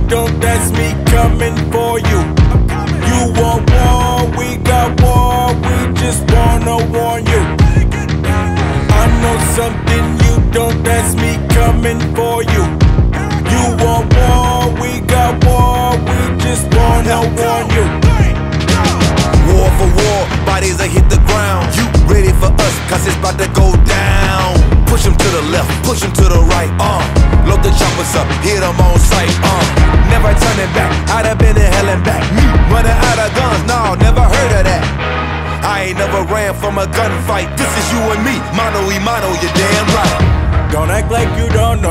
don't, that's me coming for you. You want war, we got war, we just wanna warn you. I know something you don't, that's me coming for you. You want war, we got war, we just wanna warn you. War for war, bodies that hit the ground. You ready for us, cause it's about to go down. Push them to the left, push them to the right, load the choppers up, hit them on sight, never turning back, I'd have been in hell and back. Me running out of guns, no, never heard of that. I ain't never ran from a gunfight. This is you and me, mano y mano, you're damn right. Don't act like you don't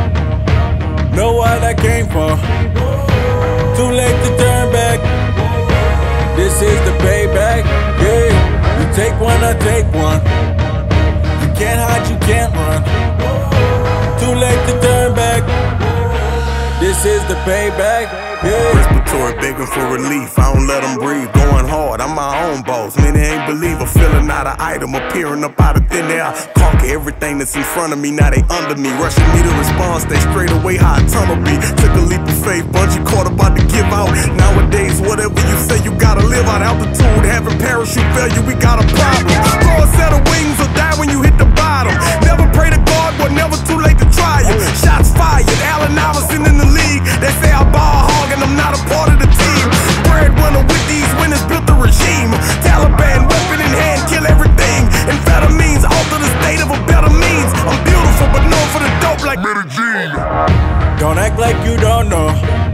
know what I came for. Too late to turn back. This is the payback. Yeah, you take one, I take one. You can't hide, you can't run. Too late to turn back. This is the payback. Yeah. Respiratory begging for relief, I don't let them breathe. Going hard, I'm my own boss. Many ain't believe a feeling out of item, appearing up out of thin air. Conquer everything that's in front of me, now they under me. Rushing me to respond, stay straight away how a tunnel be. Took a leap of faith, bungee cord about to give out. Nowadays, whatever you say, you gotta live out. Altitude, having parachute failure, we got a problem. Grow a set of wings or die when you hit the bottom. Never pray to God, but never too late to try it. Shots fired, Allen Iverson in the league. They say I ball hog and I'm not a part of the team. Breadwinner with these winners built the regime. Taliban, weapon in hand, kill everything. Amphetamines, alter the state of a better means. I'm beautiful but known for the dope like Medellin. Don't act like you don't know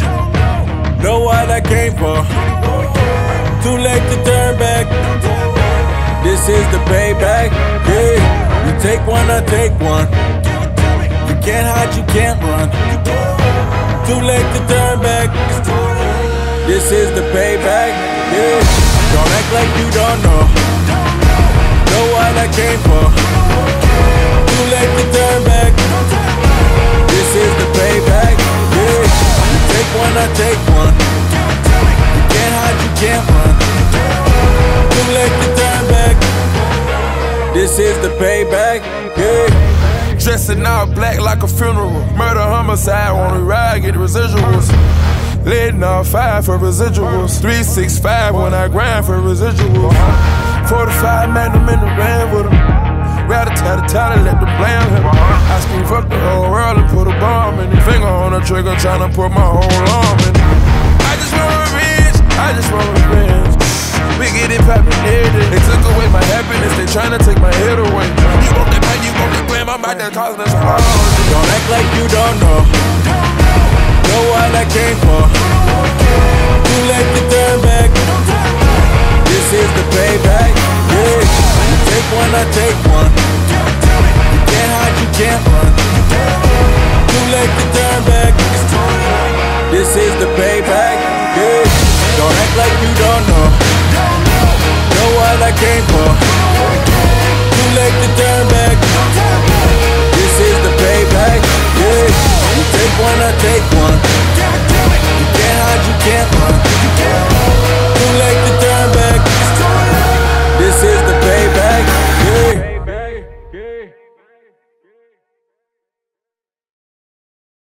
what I came for. Too late to turn back. This is the payback. Yeah, you take one, I take one. You can't hide, you can't run. Too late to turn back. This is the payback. Yeah, don't act like you don't know what I came for. Too late to turn back. This is the payback. Yeah, you take one, I take one. You can't hide, you can't run. Too late to turn back. This is the payback. Yeah. Dressing all black like a funeral. Murder, homicide, on the ride, get the residuals. Letting off 5 for residuals. 365 when I grind for residuals. 45 magnum in the van with them. Rather tell the talent, let them blame him. I scream fuck the whole world and put a bomb in his finger on the trigger, tryna put my whole arm in. I just want revenge, I just want revenge. We get it poppin' every day. They took away my happiness, they tryna take my head away. You want that pain, you want that blame, I'm out there causing us harm. Don't act like you don't know